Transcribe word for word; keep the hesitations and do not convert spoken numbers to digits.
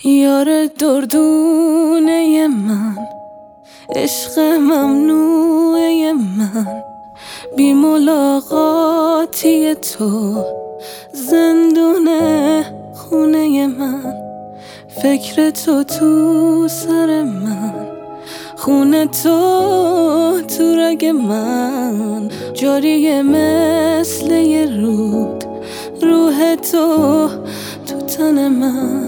یار دردونه من، عشق ممنوعه من، بی ملاقاتی تو زندونه خونه من. فکر تو تو سر من، خونه تو تو رگ من، جاریه مثل یه رود، روح تو تو تن من.